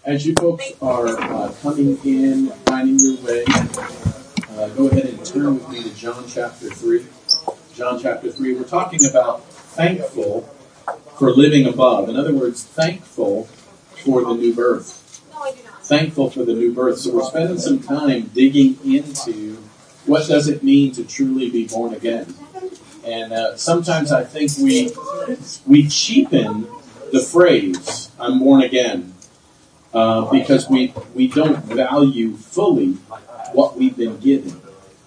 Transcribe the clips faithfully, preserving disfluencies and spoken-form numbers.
As you folks are uh, coming in, finding your way, uh, go ahead and turn with me to John chapter three. John chapter three, we're talking about thankful for living above. In other words, thankful for the new birth. Thankful for the new birth. So we're spending some time digging into what does it mean to truly be born again. And uh, sometimes I think we we cheapen the phrase, I'm born again. Uh, because we, we don't value fully what we've been given.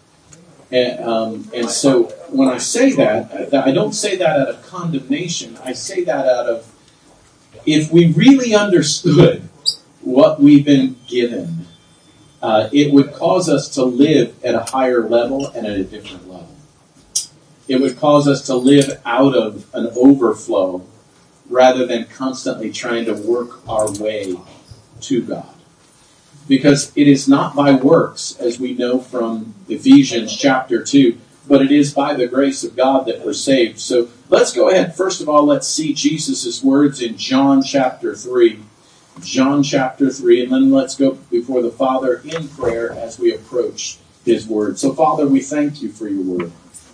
And, um, and so when I say that, I don't say that out of condemnation. I say that out of, if we really understood what we've been given, uh, it would cause us to live at a higher level and at a different level. It would cause us to live out of an overflow rather than constantly trying to work our way to God. Because it is not by works, as we know from Ephesians chapter two, but it is by the grace of God that we're saved. So let's go ahead. First of all, let's see Jesus' words in John chapter three. John chapter three, and then let's go before the Father in prayer as we approach His word. So Father, we thank you for your word.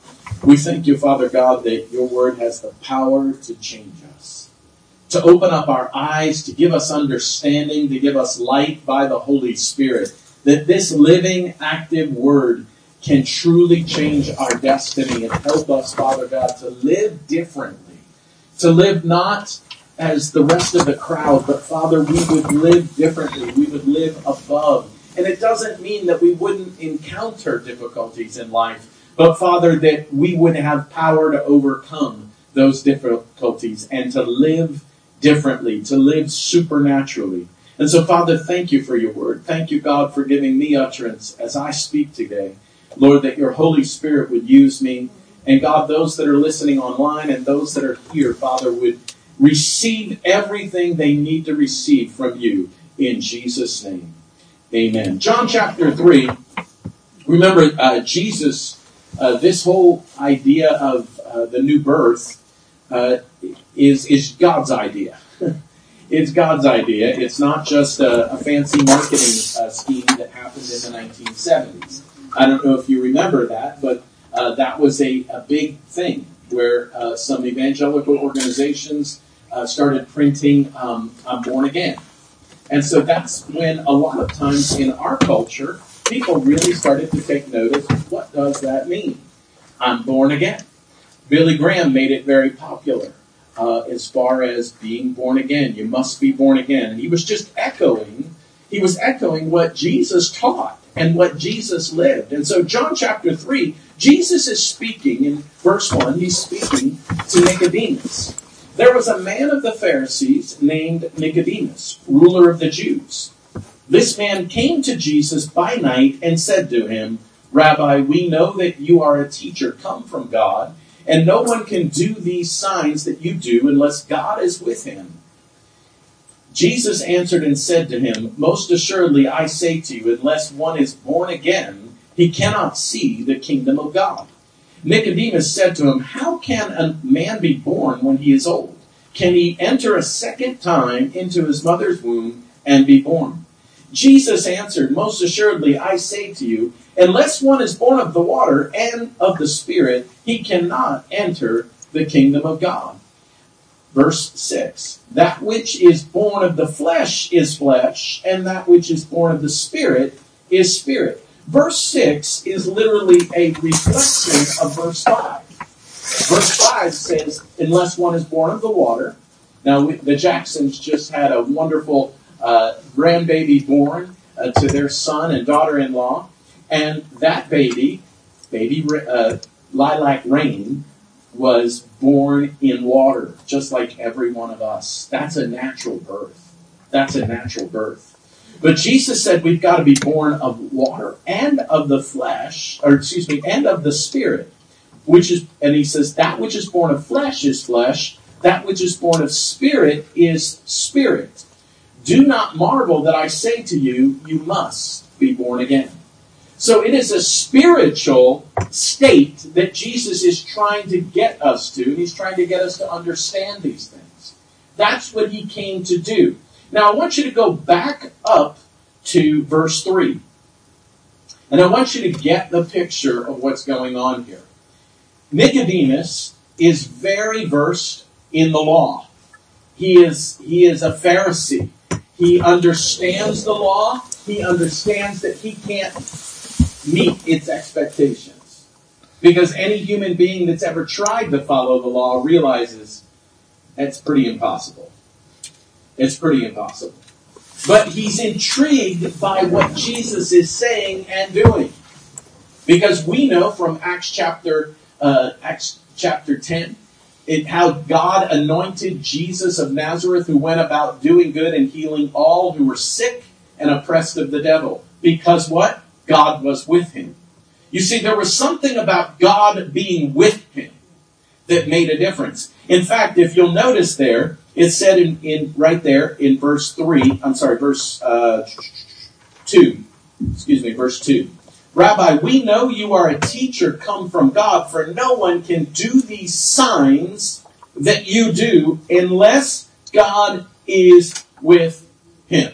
We thank you, Father God, that your word has the power to change us, to open up our eyes, to give us understanding, to give us light by the Holy Spirit, that this living, active word can truly change our destiny and help us, Father God, to live differently, to live not as the rest of the crowd, but, Father, we would live differently. We would live above. And it doesn't mean that we wouldn't encounter difficulties in life, but, Father, that we would have power to overcome those difficulties and to live differently, to live supernaturally. And so, Father, thank you for your word. Thank you, God, for giving me utterance as I speak today. Lord, that your Holy Spirit would use me. And God, those that are listening online and those that are here, Father, would receive everything they need to receive from you in Jesus' name. Amen. John chapter three. Remember, uh, Jesus, uh, this whole idea of uh, the new birth, uh, is is God's idea. It's God's idea. It's not just a, a fancy marketing uh, scheme that happened in the nineteen seventies. I don't know if you remember that, but uh, that was a, a big thing where uh, some evangelical organizations uh, started printing um, I'm born again. And so that's when a lot of times in our culture, people really started to take notice of what does that mean? I'm born again. Billy Graham made it very popular. Uh, as far as being born again. You must be born again. And he was just echoing, he was echoing what Jesus taught and what Jesus lived. And so John chapter three, Jesus is speaking in verse one, he's speaking to Nicodemus. There was a man of the Pharisees named Nicodemus, ruler of the Jews. This man came to Jesus by night and said to him, Rabbi, we know that you are a teacher come from God, and no one can do these signs that you do unless God is with him. Jesus answered and said to him, Most assuredly I say to you, unless one is born again, he cannot see the kingdom of God. Nicodemus said to him, How can a man be born when he is old? Can he enter a second time into his mother's womb and be born? Jesus answered, Most assuredly I say to you, unless one is born of the water and of the Spirit, he cannot enter the kingdom of God. Verse six, that which is born of the flesh is flesh, and that which is born of the Spirit is spirit. Verse six is literally a reflection of verse five. Verse five says, unless one is born of the water. Now, the Jacksons just had a wonderful uh, grandbaby born uh, to their son and daughter-in-law. And that baby, baby uh, Lilac Rain, was born in water, just like every one of us. That's a natural birth. That's a natural birth. But Jesus said we've got to be born of water and of the flesh, or excuse me, and of the Spirit. Which is, and he says, that which is born of flesh is flesh, that which is born of spirit is spirit. Do not marvel that I say to you, you must be born again. So it is a spiritual state that Jesus is trying to get us to, and he's trying to get us to understand these things. That's what he came to do. Now, I want you to go back up to verse three. And I want you to get the picture of what's going on here. Nicodemus is very versed in the law. He is, he is a Pharisee. He understands the law. He understands that he can't meet its expectations. Because any human being that's ever tried to follow the law realizes it's pretty impossible. It's pretty impossible. But he's intrigued by what Jesus is saying and doing. Because we know from Acts chapter uh, Acts chapter ten, it, how God anointed Jesus of Nazareth, who went about doing good and healing all who were sick and oppressed of the devil. Because what? God was with him. You see, there was something about God being with him that made a difference. In fact, if you'll notice there, it said in, in right there in verse three, I'm sorry, verse uh, two, excuse me, verse two. Rabbi, we know you are a teacher come from God, for no one can do these signs that you do unless God is with him.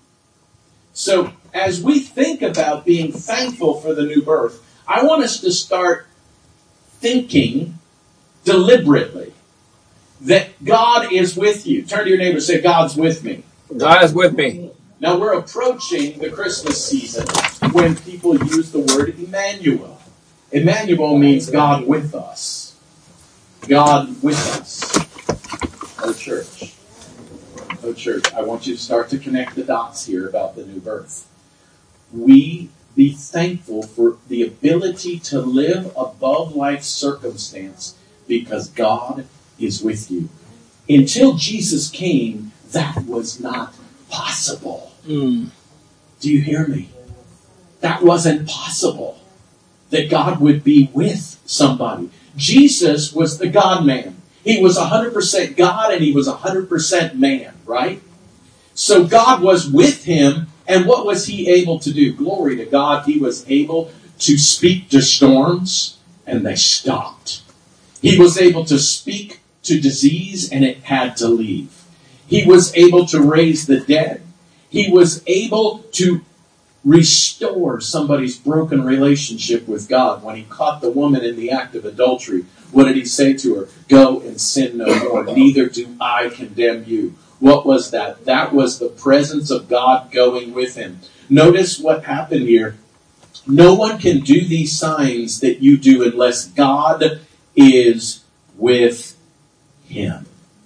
So, as we think about being thankful for the new birth, I want us to start thinking deliberately that God is with you. Turn to your neighbor and say, God's with me. God is with me. Now we're approaching the Christmas season when people use the word Emmanuel. Emmanuel means God with us. God with us. Oh, church. Oh, church. I want you to start to connect the dots here about the new birth. We be thankful for the ability to live above life's circumstance because God is with you. Until Jesus came, that was not possible. Mm. Do you hear me? That wasn't possible. That God would be with somebody. Jesus was the God-man. He was one hundred percent God and he was one hundred percent man, right? So God was with him, and what was he able to do? Glory to God, he was able to speak to storms, and they stopped. He was able to speak to disease, and it had to leave. He was able to raise the dead. He was able to restore somebody's broken relationship with God. When he caught the woman in the act of adultery, what did he say to her? Go and sin no more. Neither do I condemn you. What was that? That was the presence of God going with him. Notice what happened here. No one can do these signs that you do unless God is with him.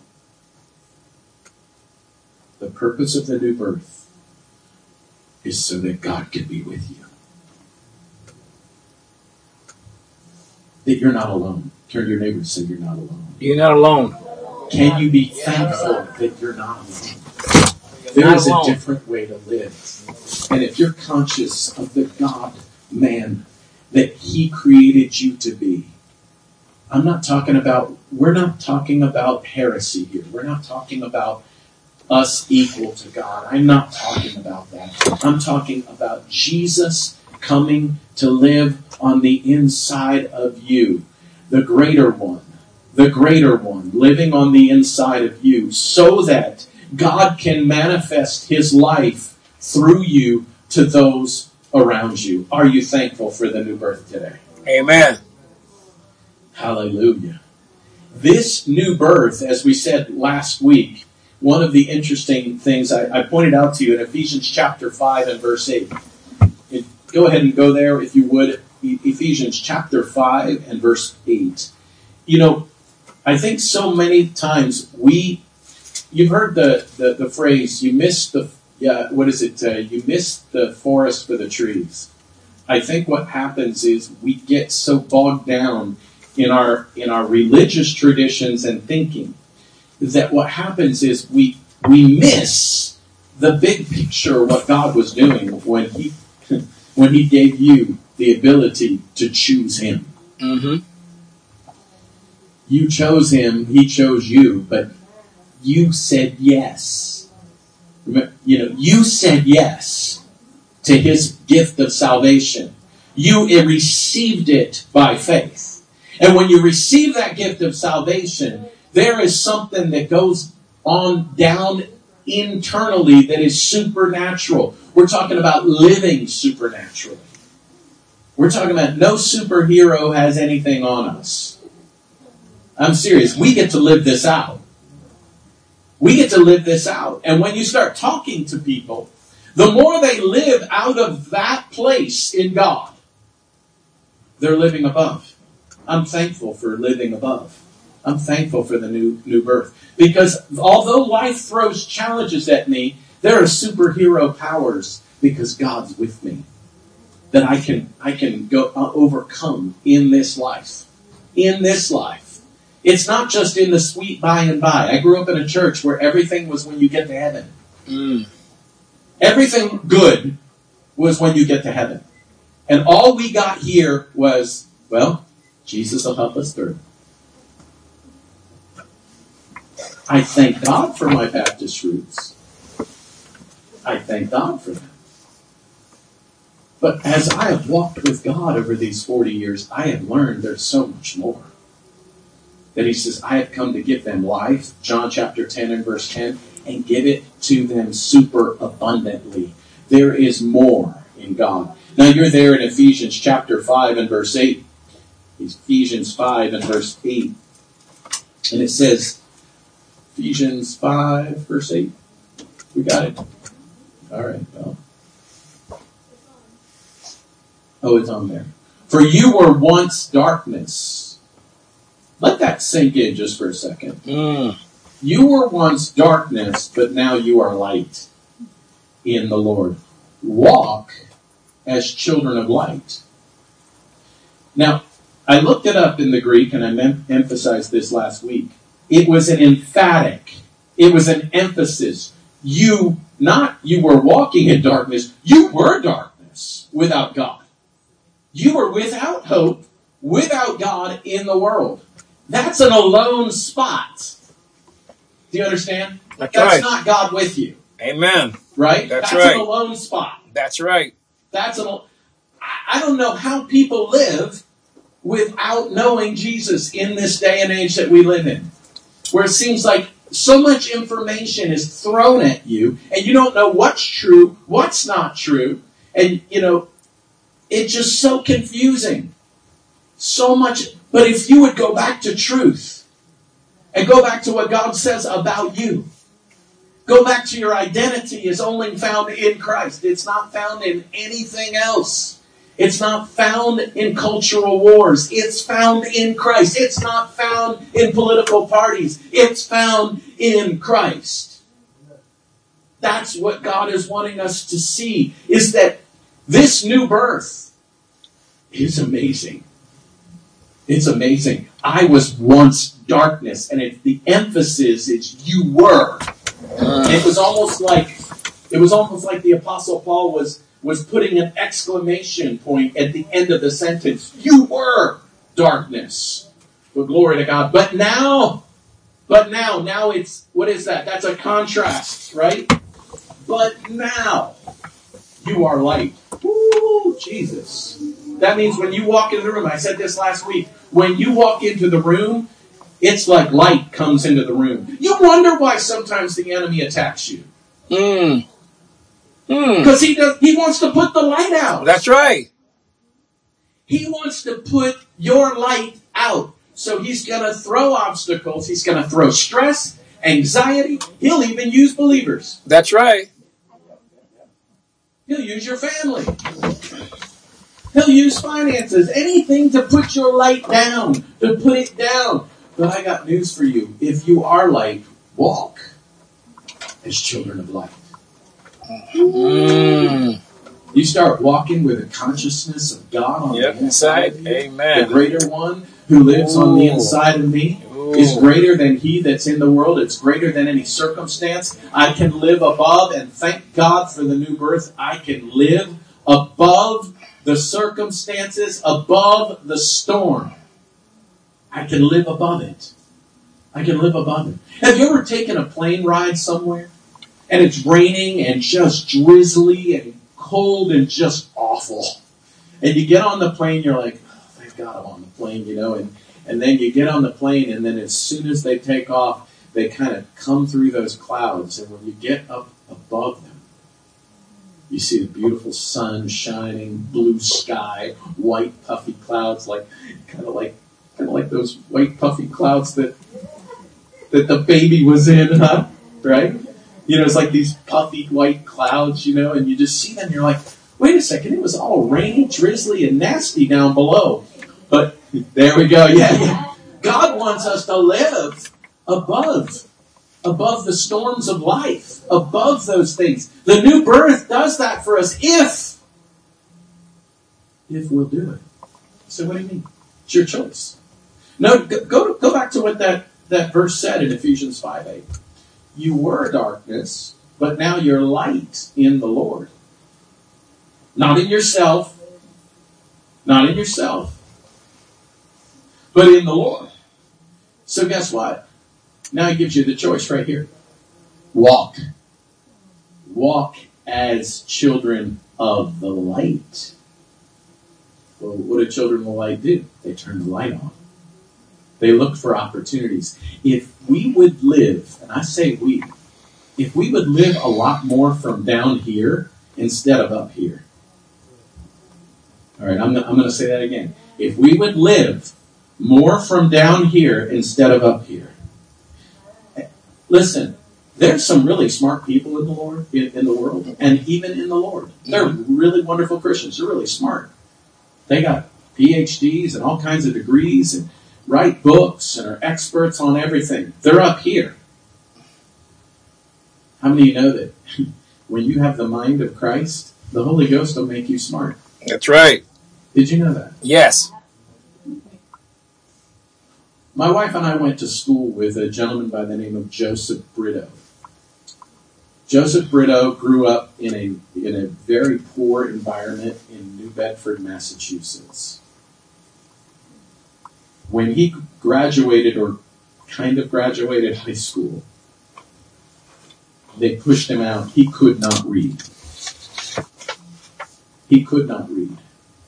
The purpose of the new birth is so that God can be with you. That you're not alone. Turn to your neighbor and say you're not alone. You're not alone. Can you be thankful that you're not alone? There is a different way to live. And if you're conscious of the God-man that he created you to be, I'm not talking about, we're not talking about heresy here. We're not talking about us equal to God. I'm not talking about that. I'm talking about Jesus coming to live on the inside of you. The greater one. The greater one living on the inside of you so that God can manifest his life through you to those around you. Are you thankful for the new birth today? Amen. Hallelujah. This new birth, as we said last week, one of the interesting things I, I pointed out to you in Ephesians chapter five and verse eight. It, go ahead and go there if you would. E- Ephesians chapter five and verse eight. You know, I think so many times we, you've heard the, the, the phrase, you miss the, yeah, what is it? Uh, you miss the forest for the trees. I think what happens is we get so bogged down in our in our religious traditions and thinking that what happens is we we miss the big picture of what God was doing when he when he gave you the ability to choose him. Mm-hmm. You chose him, he chose you, but you said yes. You know, you said yes to his gift of salvation. You received it by faith. And when you receive that gift of salvation, there is something that goes on down internally that is supernatural. We're talking about living supernaturally. We're talking about no superhero has anything on us. I'm serious. We get to live this out. We get to live this out. And when you start talking to people, the more they live out of that place in God, they're living above. I'm thankful for living above. I'm thankful for the new new birth. Because although life throws challenges at me, there are superhero powers because God's with me. That I can I can go uh, overcome in this life. In this life. It's not just in the sweet by and by. I grew up in a church where everything was when you get to heaven. Mm. Everything good was when you get to heaven. And all we got here was, well, Jesus will help us through. I thank God for my Baptist roots. I thank God for that. But as I have walked with God over these forty years, I have learned there's so much more. That he says, I have come to give them life, John chapter ten and verse ten, and give it to them super abundantly. There is more in God. Now you're there in Ephesians chapter five and verse eight. Ephesians five and verse eight. And it says, Ephesians five, verse eight. We got it? All right, well. Oh, it's on there. For you were once darkness. Let that sink in just for a second. Mm. You were once darkness, but now you are light in the Lord. Walk as children of light. Now, I looked it up in the Greek, and I mem- emphasized this last week. It was an emphatic. It was an emphasis. You, not you were walking in darkness. You were darkness without God. You were without hope, without God in the world. That's an alone spot. Do you understand? That's, That's right. not God with you. Amen. Right? That's, That's right. an alone spot. That's right. That's an. I don't know how people live without knowing Jesus in this day and age that we live in, where it seems like so much information is thrown at you, and you don't know what's true, what's not true, and you know, it's just so confusing. So much. But if you would go back to truth and go back to what God says about you, go back to your identity is only found in Christ. It's not found in anything else. It's not found in cultural wars. It's found in Christ. It's not found in political parties. It's found in Christ. That's what God is wanting us to see, is that this new birth is amazing. It's amazing. I was once darkness, and it, the emphasis is you were. Uh. It was almost like it was almost like the Apostle Paul was was putting an exclamation point at the end of the sentence. You were darkness. Well, glory to God. But now, but now, now it's, what is that? That's a contrast, right? But now, you are light. Ooh, Jesus. That means when you walk into the room, I said this last week, when you walk into the room, it's like light comes into the room. You wonder why sometimes the enemy attacks you. Mm. Because mm. he does, he wants to put the light out. That's right. He wants to put your light out. So he's going to throw obstacles. He's going to throw stress, anxiety. He'll even use believers. That's right. He'll use your family. He'll use finances. Anything to put your light down, to put it down. But I got news for you. If you are light, walk as children of light. Mm. You start walking with a consciousness of God on yep, the inside. inside. Amen. The greater one who lives Ooh. on the inside of me Ooh. is greater than he that's in the world. It's greater than any circumstance. I can live above, and thank God for the new birth. I can live above the circumstances, above the storm. I can live above it. I can live above it. Have you ever taken a plane ride somewhere? And it's raining and just drizzly and cold and just awful. And you get on the plane, you're like, oh, thank God I'm on the plane, you know. And, and then you get on the plane, and then as soon as they take off, they kind of come through those clouds, and when you get up above them, you see the beautiful sun shining, blue sky, white puffy clouds, like kind of like kind of like those white puffy clouds that that the baby was in, huh? Right? You know, it's like these puffy white clouds, you know, and you just see them, and you're like, wait a second, it was all rainy, drizzly, and nasty down below. But there we go, yeah. God wants us to live above, above the storms of life, above those things. The new birth does that for us if, if we'll do it. So what do you mean? It's your choice. No, go, go, go back to what that, that verse said in Ephesians five eight. You were darkness, but now you're light in the Lord. Not in yourself, not in yourself, but in the Lord. So guess what? Now he gives you the choice right here. Walk. Walk as children of the light. Well, what do children of the light do? They turn the light on. They look for opportunities. If we would live, and I say we, if we would live a lot more from down here instead of up here. All right, I'm, I'm going to say that again. If we would live more from down here instead of up here. Listen, there's some really smart people in the Lord, in, in the world, and even in the Lord. They're really wonderful Christians. They're really smart. They got P H Ds and all kinds of degrees and write books and are experts on everything. They're up here. How many of you know that when you have the mind of Christ, the Holy Ghost will make you smart? That's right. Did you know that? Yes. My wife and I went to school with a gentleman by the name of Joseph Brito. Joseph Brito grew up in a in a very poor environment in New Bedford, Massachusetts. When he graduated, or kind of graduated high school, they pushed him out. He could not read. He could not read.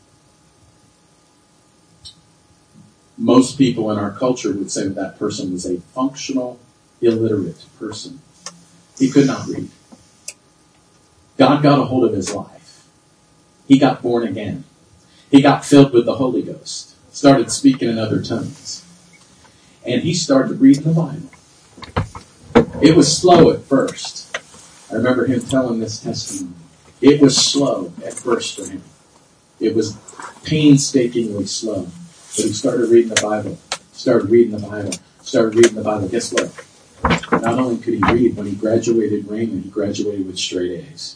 Most people in our culture would say that that person was a functional, illiterate person. He could not read. God got a hold of his life. He got born again. He got filled with the Holy Ghost. Started speaking in other tongues. And he started reading the Bible. It was slow at first. I remember him telling this testimony. It was slow at first for him. It was painstakingly slow. But he started reading the Bible. Started reading the Bible. Started reading the Bible. Guess what? Not only could he read, when he graduated Raymond, he graduated with straight A's.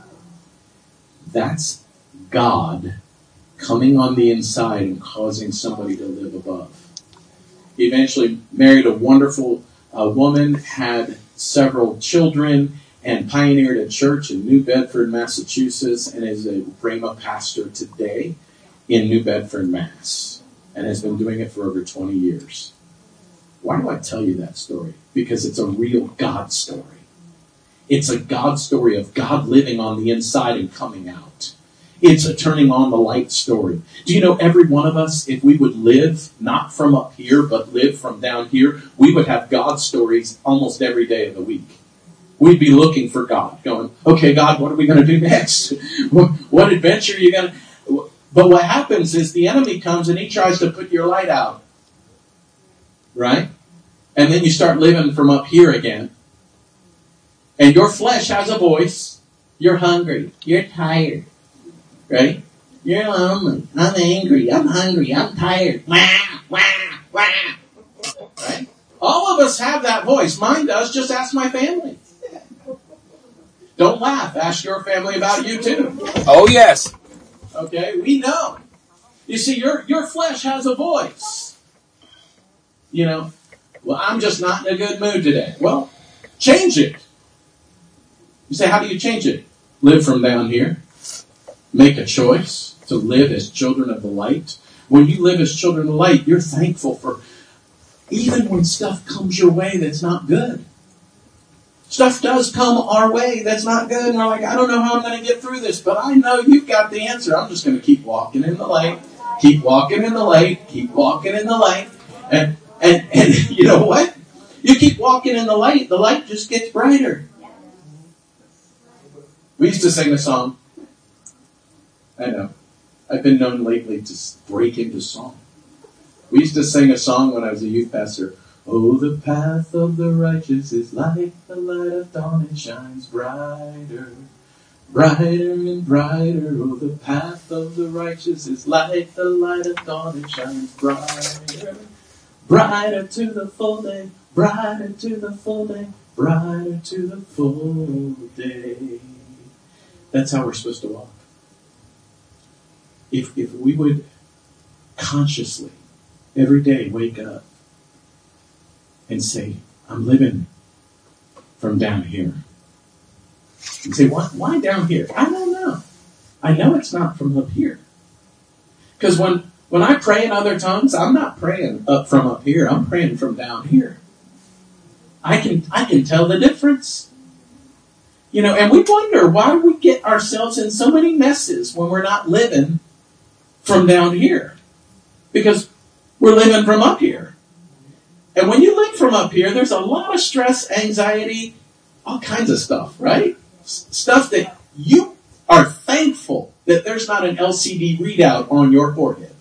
That's God coming on the inside and causing somebody to live above. He eventually married a wonderful uh, woman, had several children, and pioneered a church in New Bedford, Massachusetts, and is a Rhema pastor today in New Bedford, Mass, and has been doing it for over twenty years. Why do I tell you that story? Because it's a real God story. It's a God story of God living on the inside and coming out. It's a turning on the light story. Do you know every one of us, if we would live not from up here, but live from down here, we would have God stories almost every day of the week. We'd be looking for God, going, okay, God, what are we going to do next? What adventure are you going to... But what happens is the enemy comes and he tries to put your light out. Right? And then you start living from up here again. And your flesh has a voice. You're hungry. You're tired. Right? You're lonely. I'm angry. I'm hungry. I'm tired. Wah, wah, wah. Right? All of us have that voice. Mine does. Just ask my family. Don't laugh. Ask your family about you too. Oh, yes. Okay? We know. You see, your, your flesh has a voice. You know, well, I'm just not in a good mood today. Well, change it. You say, how do you change it? Live from down here. Make a choice to live as children of the light. When you live as children of the light, you're thankful for, even when stuff comes your way that's not good. Stuff does come our way that's not good. And we're like, I don't know how I'm going to get through this, but I know you've got the answer. I'm just going to keep walking in the light. Keep walking in the light. Keep walking in the light. And And, and you know what? You keep walking in the light, the light just gets brighter. We used to sing a song. I know. I've been known lately to break into song. We used to sing a song when I was a youth pastor. Oh, the path of the righteous is like the light of dawn. It shines brighter, brighter and brighter. Oh, the path of the righteous is like the light of dawn. It shines brighter, brighter to the full day, brighter to the full day, brighter to the full day. That's how we're supposed to walk. If if we would consciously, every day, wake up and say, I'm living from down here. And say, why, why down here? I don't know. I know it's not from up here. Because when, when I pray in other tongues, I'm not praying up from up here. I'm praying from down here. I can I can tell the difference. You know, and we wonder why we get ourselves in so many messes when we're not living from down here. Because we're living from up here. And when you live from up here, there's a lot of stress, anxiety, all kinds of stuff, right? S- stuff that you are thankful that there's not an L C D readout on your forehead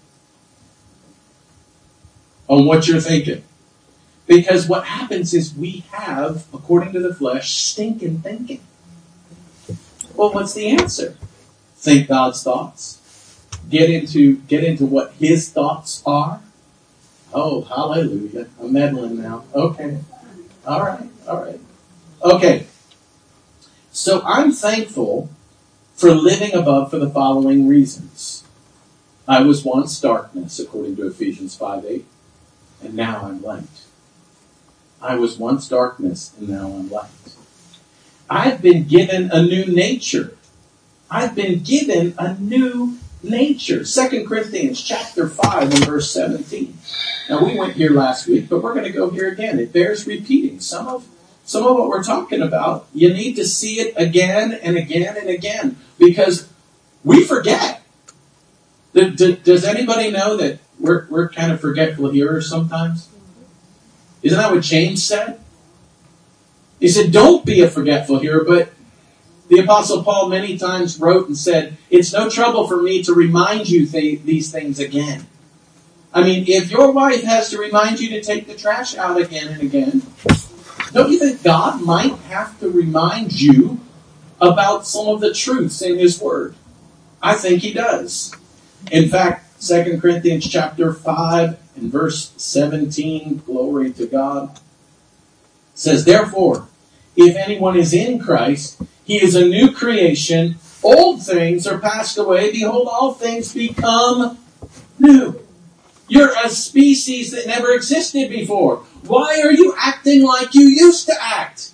on what you're thinking. Because what happens is we have, according to the flesh, stinking thinking. Well, what's the answer? Think God's thoughts. Get into get into what His thoughts are. Oh, hallelujah. I'm meddling now. Okay. All right. All right. Okay. So I'm thankful for living above for the following reasons. I was once darkness, according to Ephesians five eight, and now I'm light. I was once darkness, and now I'm light. I've been given a new nature. I've been given a new nature. Second Corinthians chapter five and verse seventeen. Now, we went here last week, but we're going to go here again. It bears repeating. Some of, some of what we're talking about, you need to see it again and again and again, because we forget. Does anybody know that we're, we're kind of forgetful hearers sometimes? Isn't that what James said? He said, don't be a forgetful hearer, but the Apostle Paul many times wrote and said, it's no trouble for me to remind you th- these things again. I mean, if your wife has to remind you to take the trash out again and again, don't you think God might have to remind you about some of the truths in His Word? I think He does. In fact, Second Corinthians chapter five and verse seventeen, glory to God, says, therefore, if anyone is in Christ, he is a new creation. Old things are passed away. Behold, all things become new. You're a species that never existed before. Why are you acting like you used to act?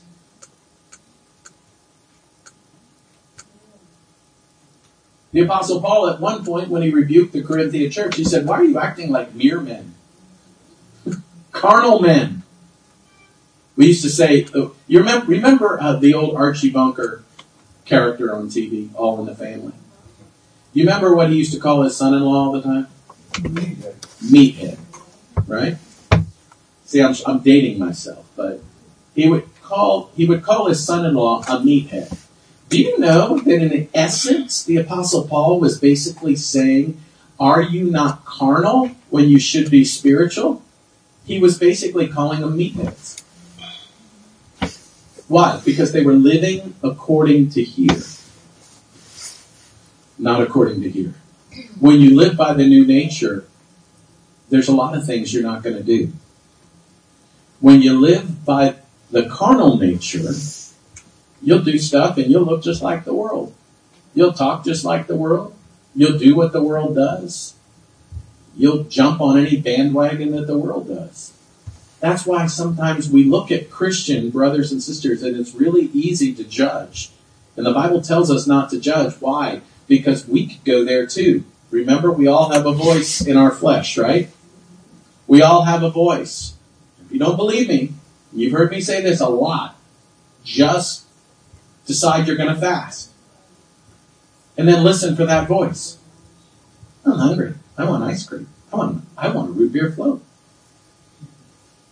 The Apostle Paul, at one point, when he rebuked the Corinthian church, he said, why are you acting like mere men? Carnal men. We used to say, oh, you remember, remember uh, the old Archie Bunker character on T V, All in the Family? You remember what he used to call his son-in-law all the time? Meathead. Meathead, right? See, I'm, I'm dating myself, but he would call he would call his son-in-law a meathead. Do you know that in essence, the Apostle Paul was basically saying, are you not carnal when you should be spiritual? He was basically calling them meatheads. Why? Because they were living according to here, not according to here. When you live by the new nature, there's a lot of things you're not going to do. When you live by the carnal nature, you'll do stuff and you'll look just like the world. You'll talk just like the world. You'll do what the world does. You'll jump on any bandwagon that the world does. That's why sometimes we look at Christian brothers and sisters and it's really easy to judge. And the Bible tells us not to judge. Why? Because we could go there too. Remember, we all have a voice in our flesh, right? We all have a voice. If you don't believe me, you've heard me say this a lot, just decide you're going to fast. And then listen for that voice. I'm hungry. I want ice cream. I want, I want a root beer float.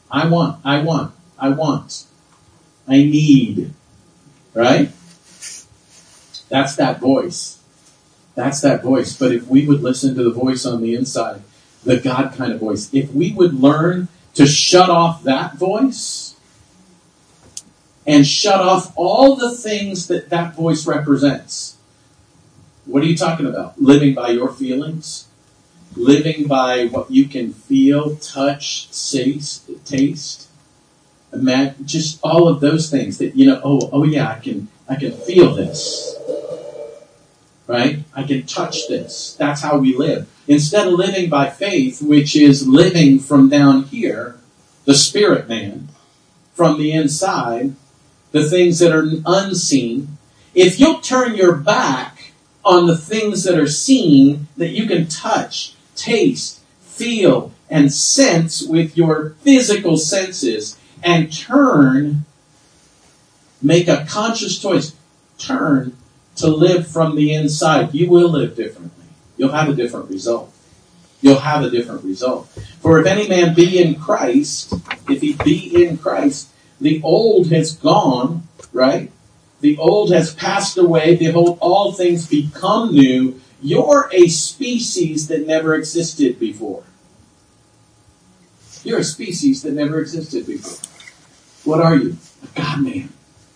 I want, I want, I want. I need. Right? That's that voice. That's that voice. But if we would listen to the voice on the inside, the God kind of voice, if we would learn to shut off that voice and shut off all the things that that voice represents. What are you talking about? Living by your feelings? Living by what you can feel, touch, taste, taste? Imagine, just all of those things that, you know, oh, oh yeah, I can, I can feel this. Right? I can touch this. That's how we live. Instead of living by faith, which is living from down here, the spirit man, from the inside, the things that are unseen. If you'll turn your back on the things that are seen, that you can touch, taste, feel, and sense with your physical senses, and turn, make a conscious choice, turn to live from the inside, you will live differently. You'll have a different result. You'll have a different result. For if any man be in Christ, if he be in Christ, the old has gone, right? The old has passed away. Behold, all things become new. You're a species that never existed before. You're a species that never existed before. What are you? A God-man.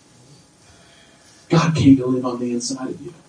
God came to live on the inside of you.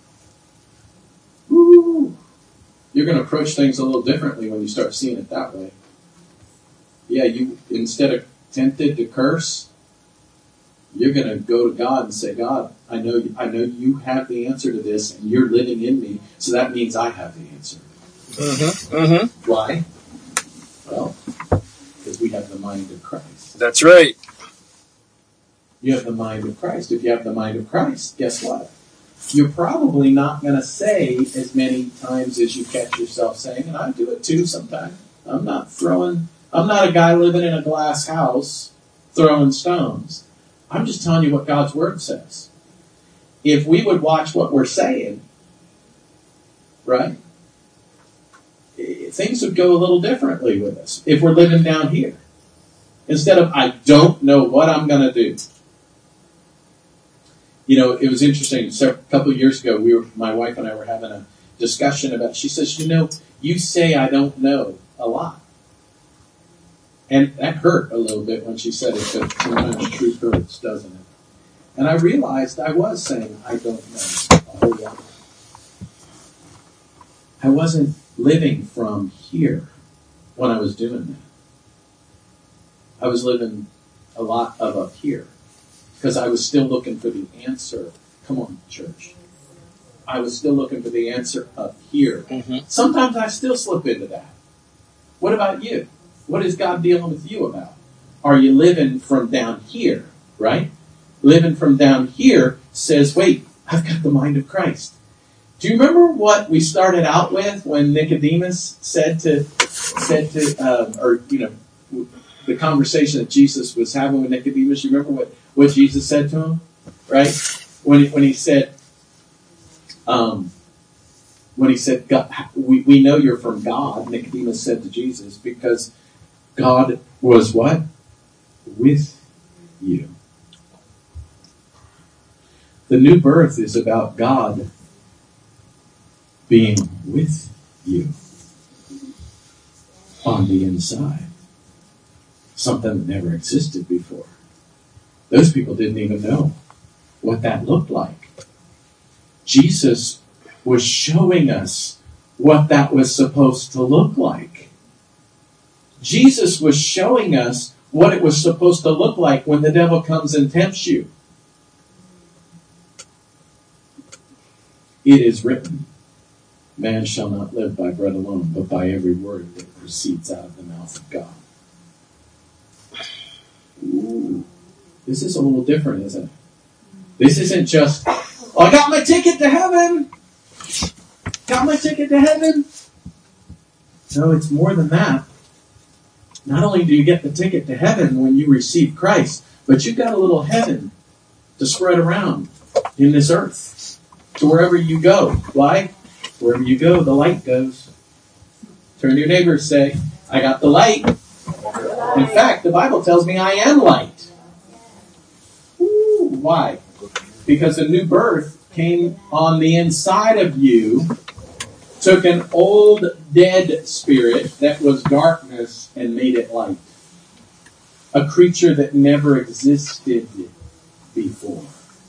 Woo! You're going to approach things a little differently when you start seeing it that way. Yeah, you instead of tempted to curse, you're going to go to God and say, God, I know, I know you have the answer to this, and you're living in me, so that means I have the answer. Mm-hmm. Mm-hmm. Why? Well, because we have the mind of Christ. That's right. You have the mind of Christ. If you have the mind of Christ, guess what? You're probably not going to say as many times as you catch yourself saying, and I do it too sometimes. I'm not throwing, I'm not a guy living in a glass house throwing stones. I'm just telling you what God's Word says. If we would watch what we're saying, right, things would go a little differently with us if we're living down here. Instead of, I don't know what I'm going to do. You know, it was interesting. A couple of years ago, we were, my wife and I were having a discussion about, she says, you know, you say I don't know a lot. And that hurt a little bit when she said it, but sometimes truth hurts, doesn't it? And I realized I was saying I don't know a whole lot. I wasn't living from here when I was doing that. I was living a lot of up here. Because I was still looking for the answer. Come on, church. I was still looking for the answer up here. Mm-hmm. Sometimes I still slip into that. What about you? What is God dealing with you about? Are you living from down here, right? Living from down here says, wait, I've got the mind of Christ. Do you remember what we started out with when Nicodemus said to, said to, um, or, you know, the conversation that Jesus was having with Nicodemus? You remember what, what Jesus said to him, right? When he, when he said, um, when he said, God, we, we know you're from God, Nicodemus said to Jesus, because God was what? With you. The new birth is about God being with you on the inside. Something that never existed before. Those people didn't even know what that looked like. Jesus was showing us what that was supposed to look like. Jesus was showing us what it was supposed to look like when the devil comes and tempts you. It is written, man shall not live by bread alone, but by every word that proceeds out of the mouth of God. Ooh, this is a little different, isn't it? This isn't just, oh, I got my ticket to heaven. Got my ticket to heaven. No, it's more than that. Not only do you get the ticket to heaven when you receive Christ, but you've got a little heaven to spread around in this earth to wherever you go. Why? Wherever you go, the light goes. Turn to your neighbor and say, I got the light. In fact, the Bible tells me I am light. Ooh, why? Because a new birth came on the inside of you, took an old dead spirit that was darkness and made it light. A creature that never existed before.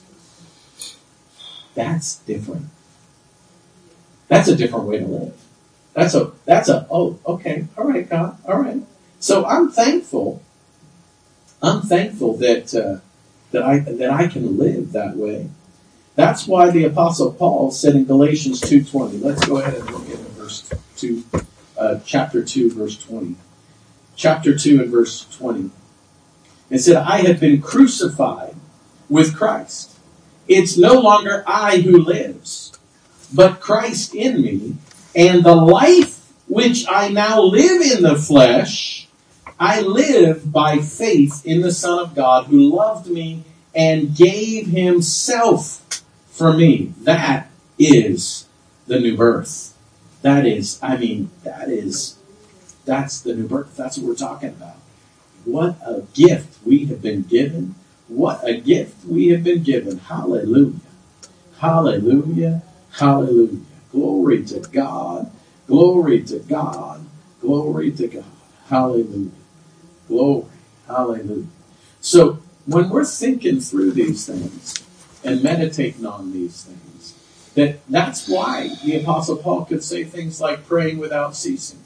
That's different. That's a different way to live. That's a, that's a, oh, okay, all right, God, all right. So I'm thankful. I'm thankful that uh, that I that I can live that way. That's why the Apostle Paul said in Galatians two twenty. Let's go ahead and look at verse two, uh, chapter two, verse twenty. Chapter two and verse twenty. It said, "I have been crucified with Christ. It's no longer I who lives, but Christ in me, and the life which I now live in the flesh, I live by faith in the Son of God who loved me and gave himself for me." That is the new birth. That is, I mean, that is, that's the new birth. That's what we're talking about. What a gift we have been given. What a gift we have been given. Hallelujah. Hallelujah. Hallelujah. Glory to God. Glory to God. Glory to God. Hallelujah. Glory. Hallelujah. So when we're thinking through these things and meditating on these things, that that's why the Apostle Paul could say things like praying without ceasing.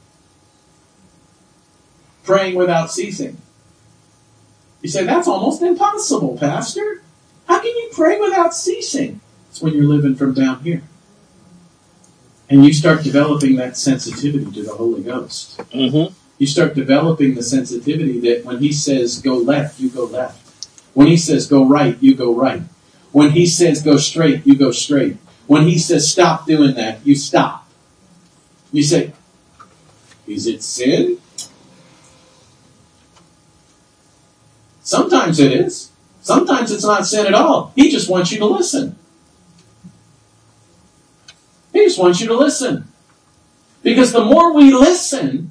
Praying without ceasing. You say, that's almost impossible, Pastor. How can you pray without ceasing? It's when you're living from down here. And you start developing that sensitivity to the Holy Ghost. Mm-hmm. You start developing the sensitivity that when he says go left, you go left. When he says go right, you go right. When he says go straight, you go straight. When he says stop doing that, you stop. You say, is it sin? Sometimes it is. Sometimes it's not sin at all. He just wants you to listen. He just wants you to listen. Because the more we listen,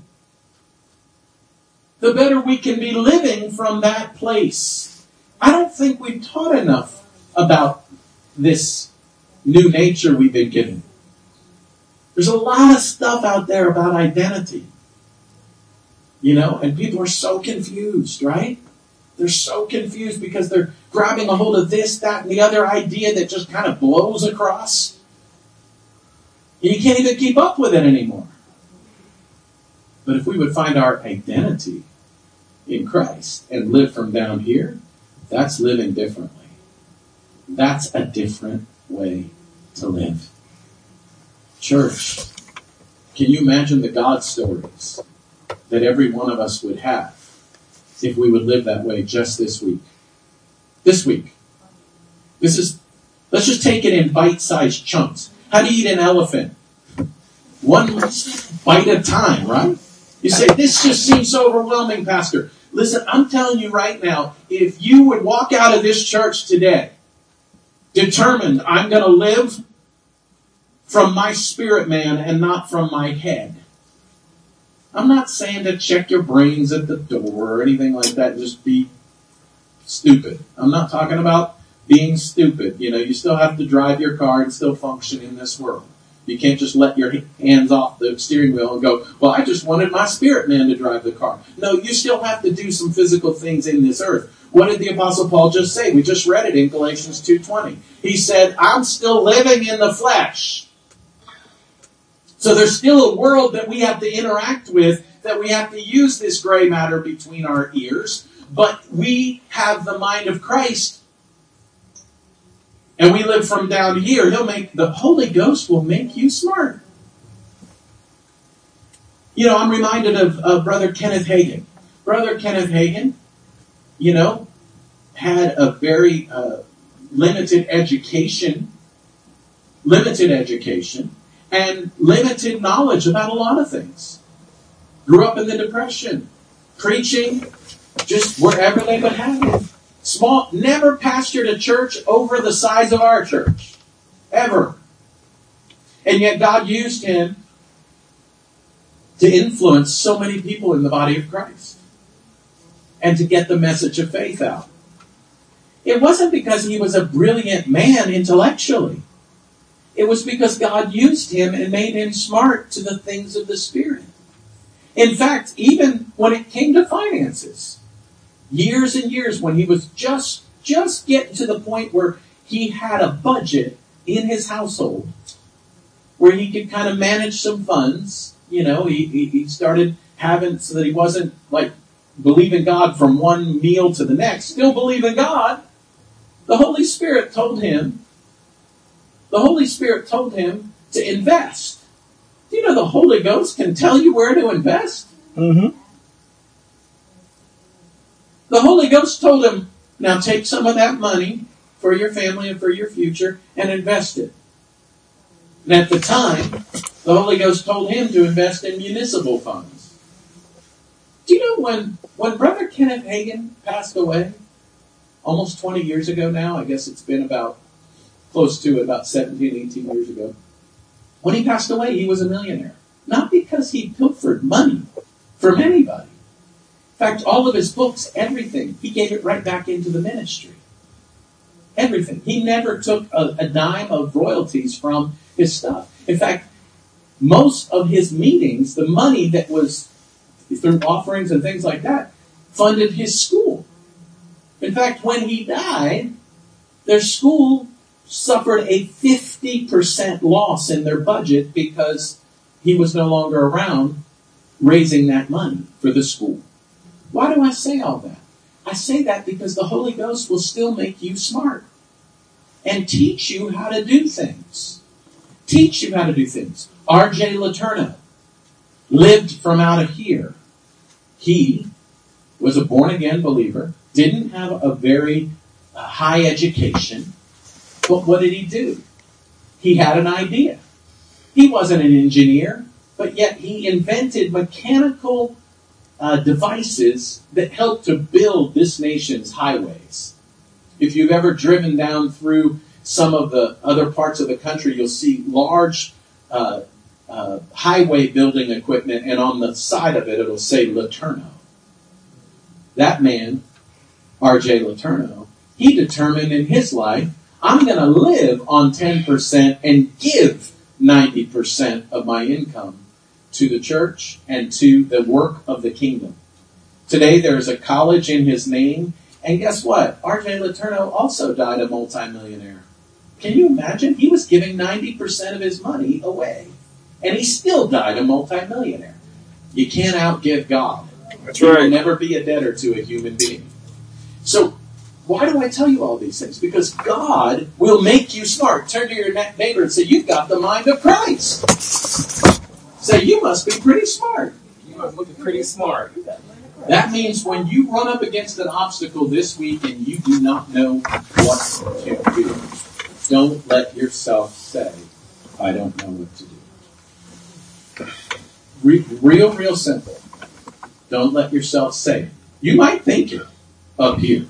the better we can be living from that place. I don't think we've taught enough about this new nature we've been given. There's a lot of stuff out there about identity. You know, and people are so confused, right? They're so confused because they're grabbing a hold of this, that, and the other idea that just kind of blows across. And you can't even keep up with it anymore. But if we would find our identity in Christ and live from down here, that's living differently. That's a different way to live. Church, can you imagine the God stories that every one of us would have if we would live that way just this week? This week. This is, let's just take it in bite-sized chunks. How do you eat an elephant? One bite at a time, right? You say, this just seems so overwhelming, Pastor. Listen, I'm telling you right now, if you would walk out of this church today, determined I'm going to live from my spirit man and not from my head. I'm not saying to check your brains at the door or anything like that. Just be stupid. I'm not talking about being stupid. You know, you still have to drive your car and still function in this world. You can't just let your hands off the steering wheel and go, well, I just wanted my spirit man to drive the car. No, you still have to do some physical things in this earth. What did the Apostle Paul just say? We just read it in Galatians two twenty. He said, I'm still living in the flesh. So there's still a world that we have to interact with, that we have to use this gray matter between our ears. But we have the mind of Christ. And we live from down here. He'll make, the Holy Ghost will make you smart. You know, I'm reminded of uh, Brother Kenneth Hagin. Brother Kenneth Hagin, you know, had a very uh, limited education, limited education, and limited knowledge about a lot of things. Grew up in the Depression, preaching just wherever they would have him. Small, never pastored a church over the size of our church. Ever. And yet God used him to influence so many people in the body of Christ and to get the message of faith out. It wasn't because he was a brilliant man intellectually. It was because God used him and made him smart to the things of the Spirit. In fact, even when it came to finances, years and years when he was just, just getting to the point where he had a budget in his household, where he could kind of manage some funds, you know, he, he, he started having so that he wasn't like believing God from one meal to the next, still believing God. The Holy Spirit told him, the Holy Spirit told him to invest. Do you know the Holy Ghost can tell you where to invest? Mm-hmm. The Holy Ghost told him, now take some of that money for your family and for your future and invest it. And at the time, the Holy Ghost told him to invest in municipal funds. Do you know when, when Brother Kenneth Hagin passed away, almost twenty years ago now, I guess it's been about close to about seventeen, eighteen years ago. When he passed away, he was a millionaire. Not because he pilfered money from anybody. In fact, all of his books, everything, he gave it right back into the ministry. Everything. He never took a, a dime of royalties from his stuff. In fact, most of his meetings, the money that was through offerings and things like that, funded his school. In fact, when he died, their school suffered a fifty percent loss in their budget because he was no longer around raising that money for the school. Why do I say all that? I say that because the Holy Ghost will still make you smart and teach you how to do things. Teach you how to do things. R J Letourneau lived from out of here. He was a born-again believer, didn't have a very uh, high education, but what did he do? He had an idea. He wasn't an engineer, but yet he invented mechanical uh, devices that helped to build this nation's highways. If you've ever driven down through some of the other parts of the country, you'll see large uh, uh, highway building equipment, and on the side of it, it'll say Letourneau. That man, R J Letourneau, he determined in his life, I'm going to live on ten percent and give ninety percent of my income to the church and to the work of the kingdom. Today there's a college in his name, and guess what? R J Letourneau also died a multimillionaire. Can you imagine? He was giving ninety percent of his money away, and he still died a multimillionaire. You can't outgive God. That's you right. will never be a debtor to a human being. So, why do I tell you all these things? Because God will make you smart. Turn to your neighbor and say, you've got the mind of Christ. Say, you must be pretty smart. You must look pretty smart. That means when you run up against an obstacle this week and you do not know what to do, don't let yourself say, I don't know what to do. Re- real, real simple. Don't let yourself say it. You might think it up here.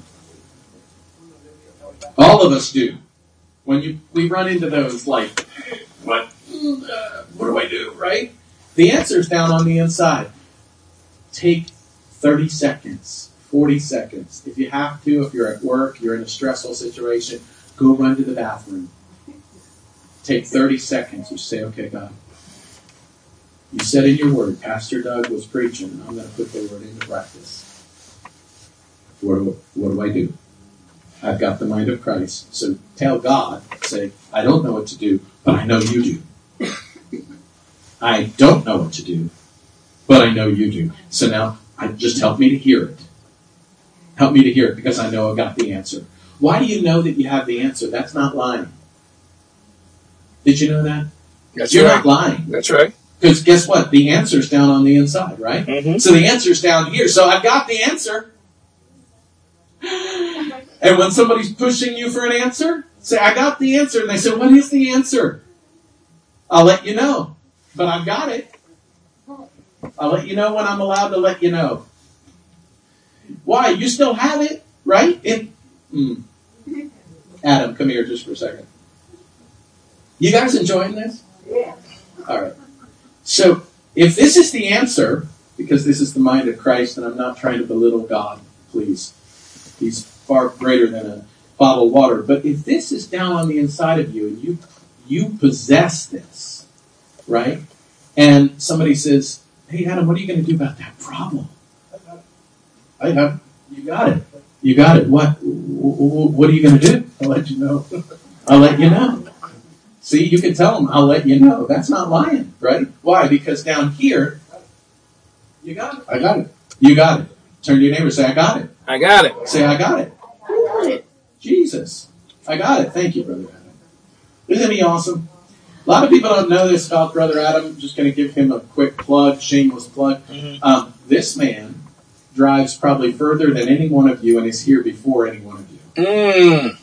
All of us do. When you we run into those like, what? Uh, what do I do, right? The answer's down on the inside. Take thirty seconds, forty seconds. If you have to, if you're at work, you're in a stressful situation, go run to the bathroom. Take thirty seconds. You say, okay, God, you said in your word, Pastor Doug was preaching, and I'm going to put the word into practice. What do, what do I do? I've got the mind of Christ. So tell God, say, I don't know what to do, but I know you do. I don't know what to do, but I know you do. So now, I, just help me to hear it. Help me to hear it, because I know I've got the answer. Why do you know that you have the answer? That's not lying. Did you know that? That's You're right. not lying. That's right. Because guess what? The answer's down on the inside, right? Mm-hmm. So the answer's down here. So I've got the answer. And when somebody's pushing you for an answer, say, I got the answer. And they say, what is the answer? I'll let you know. But I've got it. I'll let you know when I'm allowed to let you know. Why? You still have it, right? It, mm. Adam, come here just for a second. You guys enjoying this? Yeah. All right. So, if this is the answer, because this is the mind of Christ, and I'm not trying to belittle God, please. He's far greater than a bottle of water. But if this is down on the inside of you, and you you possess this, right? And somebody says, hey, Adam, what are you going to do about that problem? I have. You got it. You got it. What? What are you going to do? I'll let you know. I'll let you know. See, you can tell them, I'll let you know. That's not lying, right? Why? Because down here, you got it. I got it. You got it. Turn to your neighbor and say, I got it. I got it. Say, I got it. I got it. Jesus. I got it. Thank you, Brother Adam. Isn't he awesome? A lot of people don't know this about Brother Adam. I'm just going to give him a quick plug, shameless plug. Mm-hmm. Um, this man drives probably further than any one of you and is here before any one of you. Mm.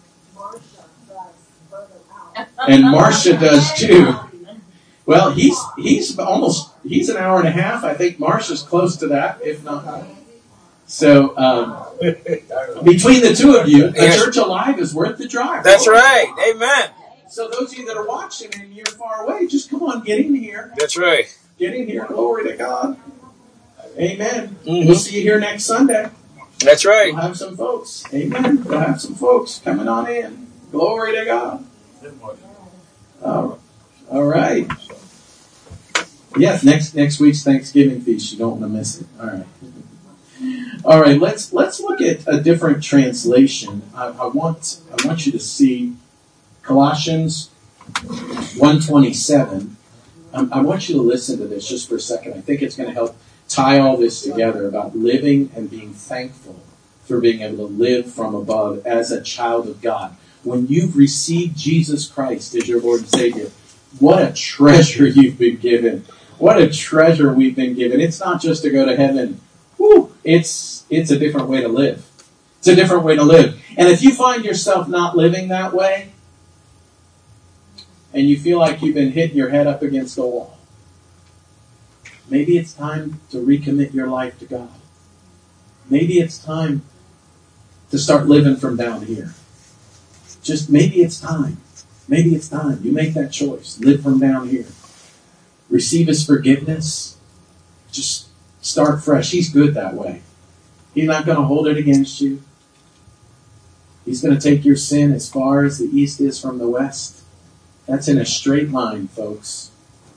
And Marcia does too. Well, he's he's almost, he's an hour and a half. I think Marcia's close to that, if not. So, um, between the two of you, a Yes. church alive is worth the drive. That's right. Amen. So those of you that are watching and you're far away, just come on, get in here. That's right. Get in here. Glory to God. Amen. Mm-hmm. We'll see you here next Sunday. That's right. We'll have some folks. Amen. We'll have some folks coming on in. Glory to God. Uh, all right. Yes, next next week's Thanksgiving feast. You don't want to miss it. All right. All right. Let's let's look at a different translation. I, I want I want you to see Colossians one twenty-seven. Um, I want you to listen to this just for a second. I think it's going to help tie all this together about living and being thankful for being able to live from above as a child of God. When you've received Jesus Christ as your Lord and Savior, what a treasure you've been given. What a treasure we've been given. It's not just to go to heaven. Woo, it's, it's a different way to live. It's a different way to live. And if you find yourself not living that way, and you feel like you've been hitting your head up against the wall, maybe it's time to recommit your life to God. Maybe it's time to start living from down here. Just maybe it's time. Maybe it's time. You make that choice. Live from down here. Receive His forgiveness. Just start fresh. He's good that way. He's not going to hold it against you. He's going to take your sin as far as the east is from the west. That's in a straight line, folks.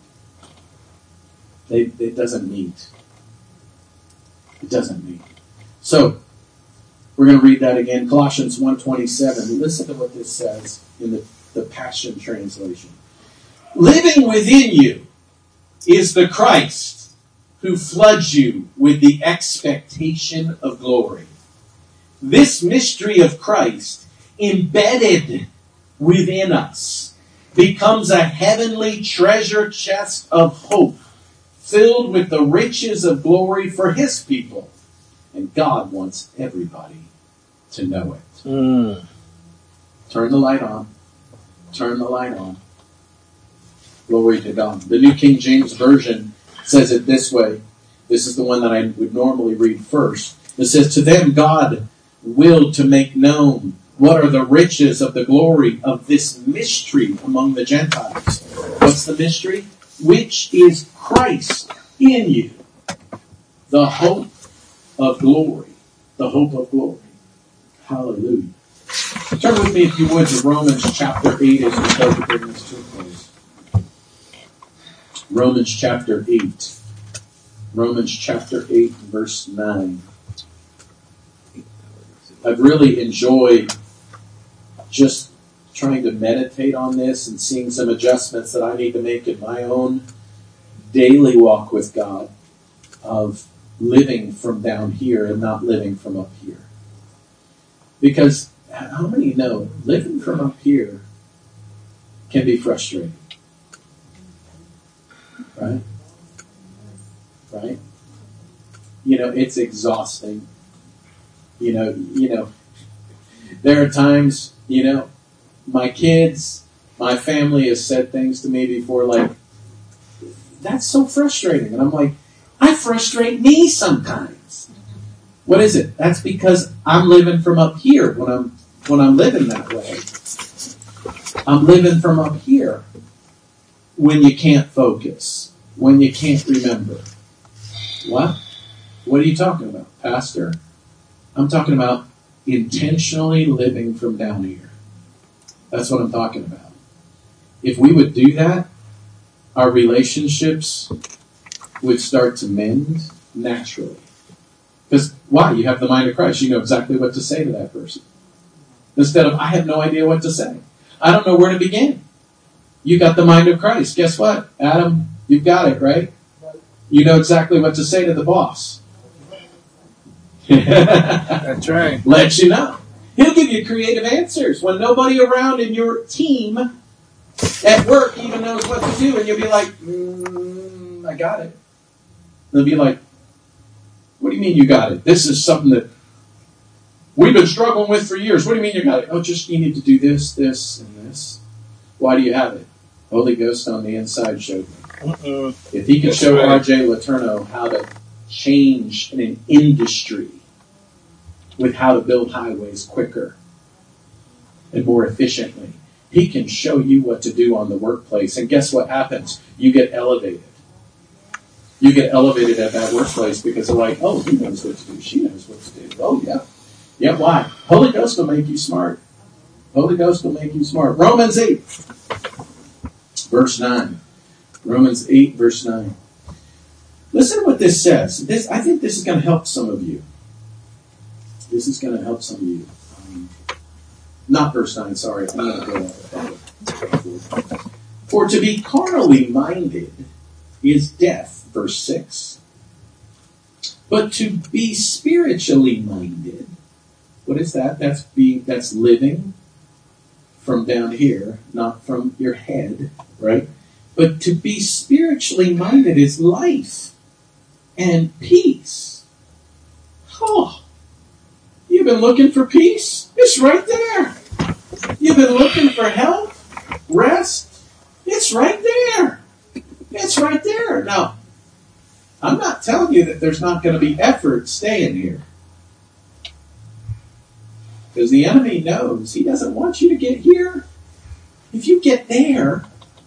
They, it doesn't meet. It doesn't meet. So, we're going to read that again. Colossians one twenty-seven. Listen to what this says in the, the Passion Translation. Living within you is the Christ who floods you with the expectation of glory. This mystery of Christ, embedded within us, becomes a heavenly treasure chest of hope, filled with the riches of glory for His people. And God wants everybody to know it. Mm. Turn the light on. Turn the light on. Glory to God. The New King James Version says it this way. This is the one that I would normally read first. It says, to them God willed to make known what are the riches of the glory of this mystery among the Gentiles. What's the mystery? Which is Christ in you, the hope of glory. The hope of glory. Hallelujah. Turn with me, if you would, to Romans chapter eight as we start to bring this to a close. Romans chapter eight. Romans chapter eight, verse nine. I've really enjoyed just trying to meditate on this and seeing some adjustments that I need to make in my own daily walk with God of living from down here and not living from up here. Because how many know living from up here can be frustrating? Right? Right? You know, it's exhausting. You know, you know, there are times, you know, my kids, my family has said things to me before like, that's so frustrating. And I'm like, I frustrate me sometimes. What is it? That's because I'm living from up here when I'm when I'm living that way. I'm living from up here when you can't focus. when you can't remember. What? What are you talking about, Pastor? I'm talking about intentionally living from down here. That's what I'm talking about. If we would do that, our relationships would start to mend naturally. Because why? You have the mind of Christ. You know exactly what to say to that person. Instead of, I have no idea what to say. I don't know where to begin. You got the mind of Christ. Guess what, Adam? You've got it, right? You know exactly what to say to the boss. That's right. Let you know. He'll give you creative answers when nobody around in your team at work even knows what to do, and you'll be like, mm, I got it. They'll be like, what do you mean you got it? This is something that we've been struggling with for years. What do you mean you got it? Oh, just you need to do this, this, and this. Why do you have it? Holy Ghost on the inside showed me. Uh-uh. If he could show R J Letourneau how to change in an industry with how to build highways quicker and more efficiently, he can show you what to do on the workplace. And guess what happens? You get elevated. You get elevated at that workplace because they're like, oh, he knows what to do. She knows what to do. Oh, yeah. Yeah, why? Holy Ghost will make you smart. Holy Ghost will make you smart. Romans eight, verse nine. Romans eight, verse nine. Listen to what this says. This, I think this is going to help some of you. This is going to help some of you. Um, not verse nine, sorry. I'm going to go off. For to be carnally minded is death, verse six. But to be spiritually minded, what is that? That's being, that's living from down here, not from your head, right? But to be spiritually minded is life and peace. Oh, you've been looking for peace? It's right there. You've been looking for health, rest? It's right there. It's right there. Now, I'm not telling you that there's not going to be effort staying here. Because the enemy knows he doesn't want you to get here. If you get there,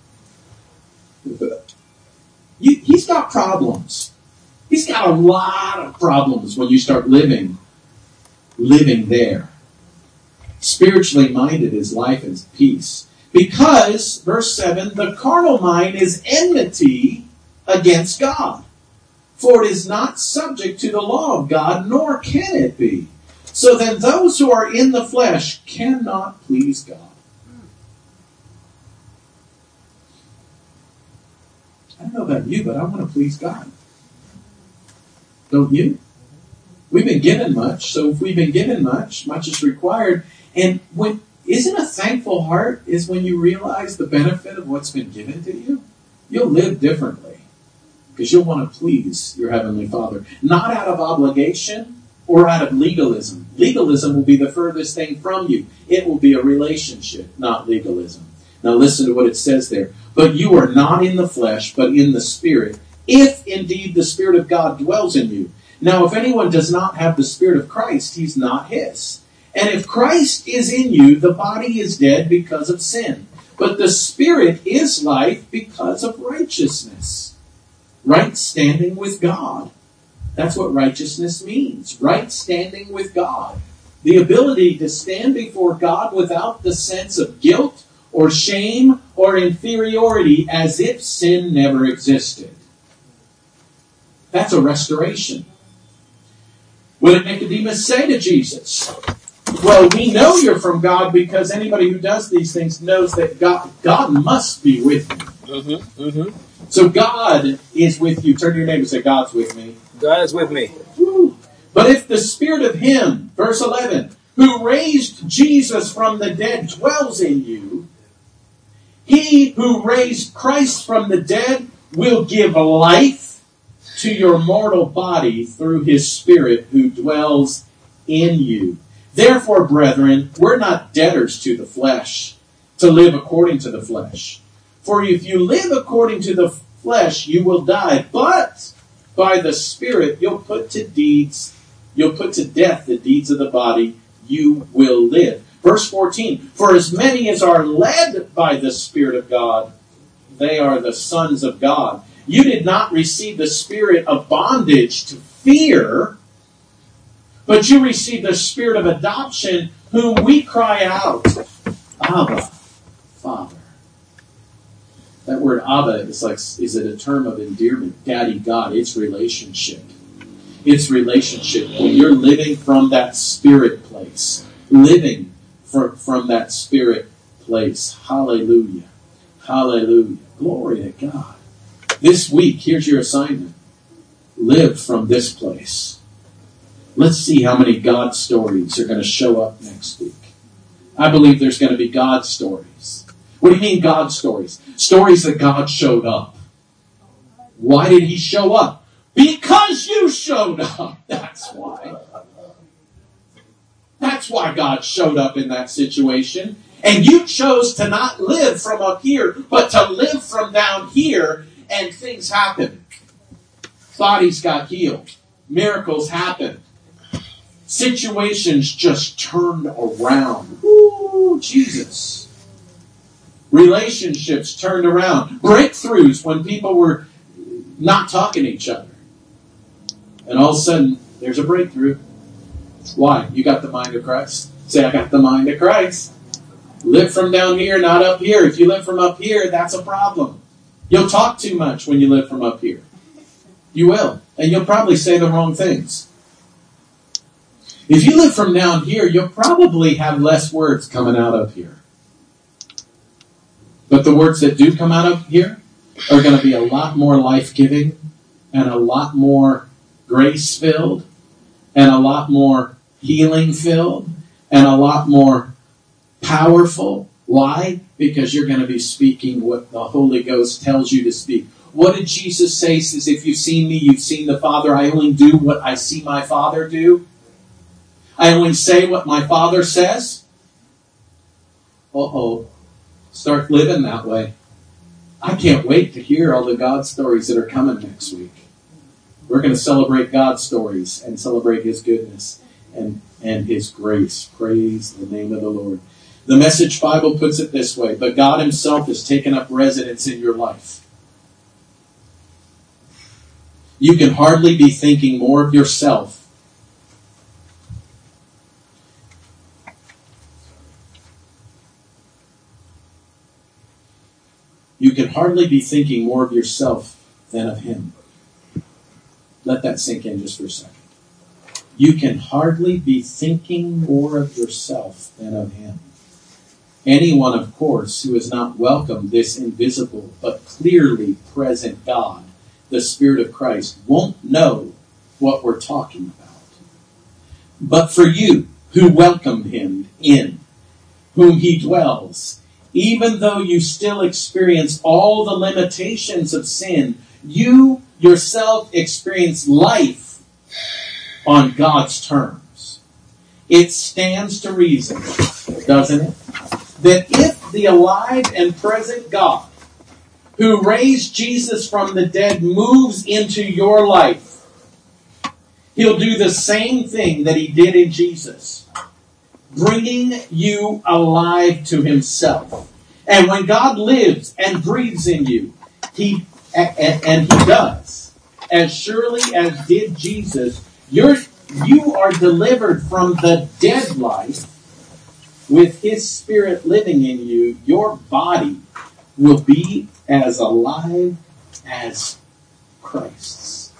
you, he's got problems. He's got a lot of problems when you start living, living there. Spiritually minded is life and peace. Because, verse seven, the carnal mind is enmity against God. For it is not subject to the law of God, nor can it be. So then those who are in the flesh cannot please God. I don't know about you, but I want to please God. Don't you? We've been given much, so if we've been given much, much is required. And when isn't a thankful heart is when you realize the benefit of what's been given to you? You'll live differently because you'll want to please your Heavenly Father. Not out of obligation or out of legalism. Legalism will be the furthest thing from you. It will be a relationship, not legalism. Now listen to what it says there. But you are not in the flesh, but in the Spirit, if indeed the Spirit of God dwells in you. Now if anyone does not have the Spirit of Christ, he's not his. And if Christ is in you, the body is dead because of sin. But the Spirit is life because of righteousness. Right standing with God. That's what righteousness means. Right standing with God. The ability to stand before God without the sense of guilt or shame or inferiority as if sin never existed. That's a restoration. What did Nicodemus say to Jesus? Well, we know you're from God because anybody who does these things knows that God, God must be with you. Mm-hmm, mm-hmm. So God is with you. Turn to your neighbor and say, God's with me. God is with me. Woo. But if the Spirit of Him, verse eleven, who raised Jesus from the dead dwells in you, He who raised Christ from the dead will give life to your mortal body through His Spirit who dwells in you. Therefore, brethren, we're not debtors to the flesh, to live according to the flesh. For if you live according to the flesh, you will die. But by the Spirit, you'll put to deeds, you'll put to death the deeds of the body, you will live. Verse fourteen, for as many as are led by the Spirit of God, they are the sons of God. You did not receive the spirit of bondage to fear, but you received the spirit of adoption, whom we cry out, Abba, Father. That word Abba is like is it a term of endearment? Daddy God. It's relationship. It's relationship. When you're living from that spirit place. Living for, from that spirit place. Hallelujah. Hallelujah. Glory to God. This week, here's your assignment. Live from this place. Let's see how many God stories are going to show up next week. I believe there's going to be God stories. What do you mean God stories? Stories that God showed up. Why did he show up? Because you showed up. That's why. That's why God showed up in that situation. And you chose to not live from up here, but to live from down here, and things happen. Bodies got healed. Miracles happened. Situations just turned around. Ooh, Jesus. Relationships turned around. Breakthroughs when people were not talking to each other. And all of a sudden, there's a breakthrough. Why? You got the mind of Christ. Say, I got the mind of Christ. Live from down here, not up here. If you live from up here, that's a problem. You'll talk too much when you live from up here. You will. And you'll probably say the wrong things. If you live from down here, you'll probably have less words coming out up here. But the words that do come out of here are going to be a lot more life-giving and a lot more grace-filled and a lot more healing-filled and a lot more powerful. Why? Because you're going to be speaking what the Holy Ghost tells you to speak. What did Jesus say? He says, if you've seen me, you've seen the Father. I only do what I see my Father do. I only say what my Father says. Uh-oh. Start living that way. I can't wait to hear all the God stories that are coming next week. We're going to celebrate God stories and celebrate his goodness and, and his grace. Praise the name of the Lord. The Message Bible puts it this way, but God himself has taken up residence in your life. You can hardly be thinking more of yourself You can hardly be thinking more of yourself than of him. Let that sink in just for a second. You can hardly be thinking more of yourself than of him. Anyone, of course, who has not welcomed this invisible but clearly present God, the Spirit of Christ, won't know what we're talking about. But for you who welcome him in, whom he dwells, even though you still experience all the limitations of sin, you yourself experience life on God's terms. It stands to reason, doesn't it, that if the alive and present God who raised Jesus from the dead moves into your life, he'll do the same thing that he did in Jesus, bringing you alive to himself. And when God lives and breathes in you, he and, and he does, as surely as did Jesus, you're, you are delivered from the dead life with his Spirit living in you. Your body will be as alive as Christ's.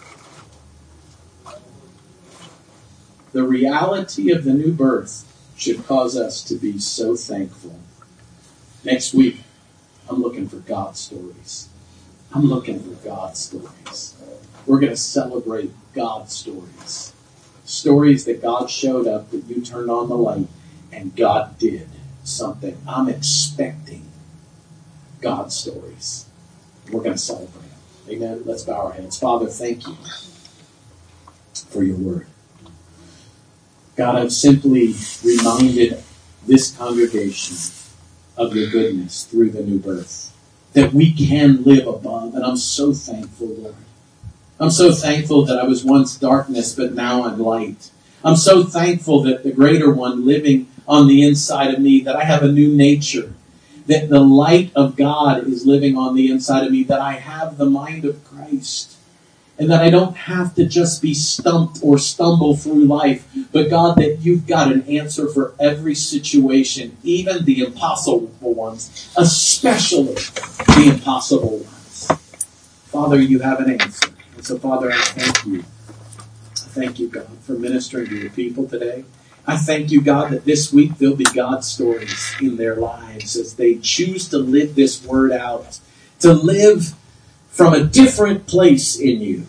The reality of the new birth should cause us to be so thankful. Next week, I'm looking for God stories. I'm looking for God stories. We're going to celebrate God stories. Stories that God showed up, that you turned on the light, and God did something. I'm expecting God stories. We're going to celebrate them. Amen. Let's bow our heads. Father, thank you for your word. God, I've simply reminded this congregation of your goodness through the new birth, that we can live above, and I'm so thankful, Lord. I'm so thankful that I was once darkness, but now I'm light. I'm so thankful that the greater one living on the inside of me, that I have a new nature, that the light of God is living on the inside of me, that I have the mind of Christ, and that I don't have to just be stumped or stumble through life, but God, that you've got an answer for every situation, even the impossible ones, especially the impossible ones. Father, you have an answer. And so, Father, I thank you. I thank you, God, for ministering to your people today. I thank you, God, that this week there'll be God stories in their lives as they choose to live this word out, to live from a different place in you.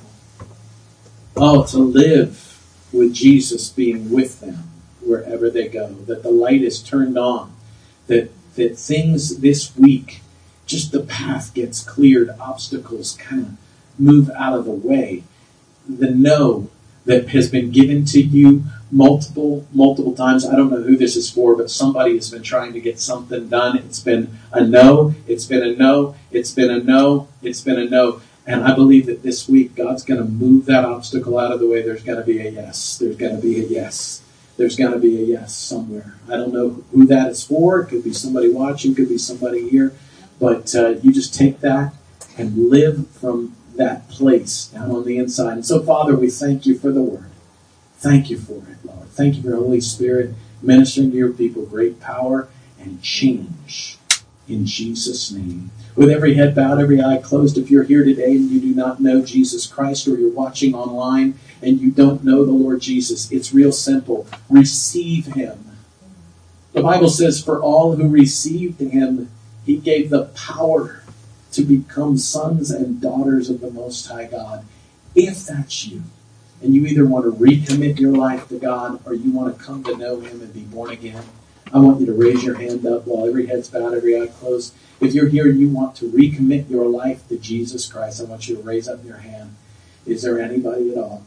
Oh, to live with Jesus being with them wherever they go, that the light is turned on, that, that things this week, just the path gets cleared, obstacles kind of move out of the way. The no that has been given to you multiple, multiple times. I don't know who this is for, but somebody has been trying to get something done. It's been a no, it's been a no, it's been a no, it's been a no. And I believe that this week God's going to move that obstacle out of the way. There's going to be a yes. There's going to be a yes. There's going to be a yes somewhere. I don't know who that is for. It could be somebody watching, it could be somebody here. But uh, you just take that and live from that place down on the inside. And so, Father, we thank you for the word. Thank you for it, Lord. Thank you for the Holy Spirit ministering to your people great power and change in Jesus' name. With every head bowed, every eye closed, if you're here today and you do not know Jesus Christ, or you're watching online and you don't know the Lord Jesus, it's real simple. Receive him. The Bible says, for all who received him, he gave the power to become sons and daughters of the Most High God. If that's you, and you either want to recommit your life to God or you want to come to know him and be born again, I want you to raise your hand up while every head's bowed, every eye closed. If you're here and you want to recommit your life to Jesus Christ, I want you to raise up your hand. Is there anybody at all?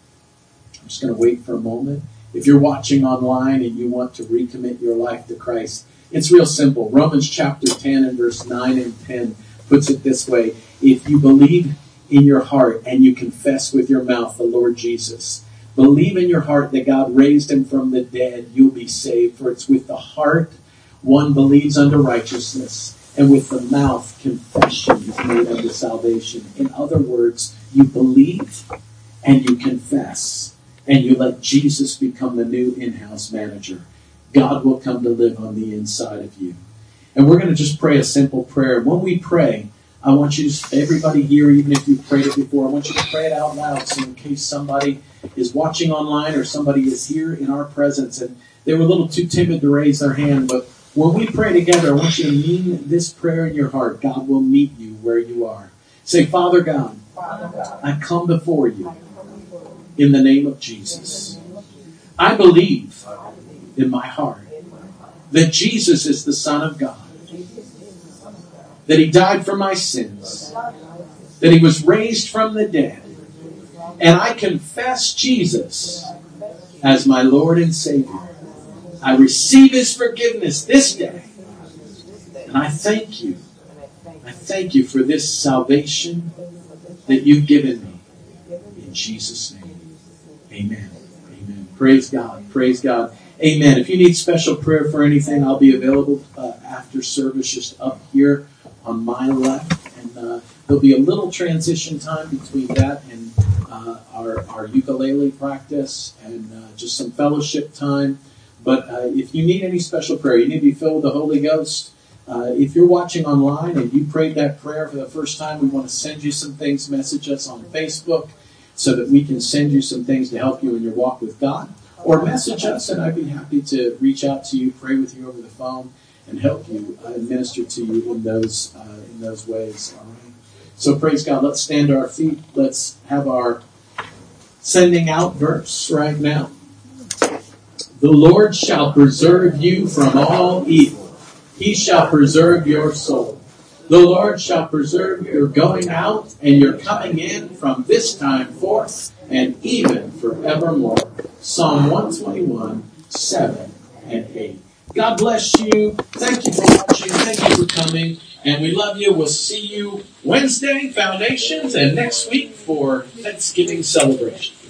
I'm just going to wait for a moment. If you're watching online and you want to recommit your life to Christ, it's real simple. Romans chapter ten and verse nine and ten puts it this way. If you believe in your heart and you confess with your mouth the Lord Jesus, believe in your heart that God raised him from the dead, you'll be saved. For it's with the heart one believes unto righteousness, and with the mouth confession is made unto salvation. In other words, you believe and you confess, and you let Jesus become the new in-house manager. God will come to live on the inside of you. And we're going to just pray a simple prayer. When we pray, I want you to, everybody here, even if you've prayed it before, I want you to pray it out loud, so in case somebody is watching online or somebody is here in our presence and they were a little too timid to raise their hand, but when we pray together, I want you to mean this prayer in your heart. God will meet you where you are. Say, Father God, I come before you in the name of Jesus. I believe in my heart that Jesus is the Son of God, that he died for my sins, that he was raised from the dead, and I confess Jesus as my Lord and Savior. I receive his forgiveness this day, and I thank you. I thank you for this salvation that you've given me. In Jesus' name, amen. Amen. Praise God. Praise God. Amen. If you need special prayer for anything, I'll be available uh, after service just up here on my left. And uh, there'll be a little transition time between that and uh, our, our ukulele practice and uh, just some fellowship time. But uh, if you need any special prayer, you need to be filled with the Holy Ghost. Uh, if you're watching online and you prayed that prayer for the first time, we want to send you some things. Message us on Facebook so that we can send you some things to help you in your walk with God. Or message us, and I'd be happy to reach out to you, pray with you over the phone, and help you uh, minister to you in those uh, in those ways. All right. So praise God. Let's stand to our feet. Let's have our sending out verse right now. The Lord shall preserve you from all evil. He shall preserve your soul. The Lord shall preserve your going out and your coming in from this time forth and even forevermore. Psalm one twenty-one, seven and eight. God bless you. Thank you for watching. Thank you for coming. And we love you. We'll see you Wednesday, Foundations, and next week for Thanksgiving celebration.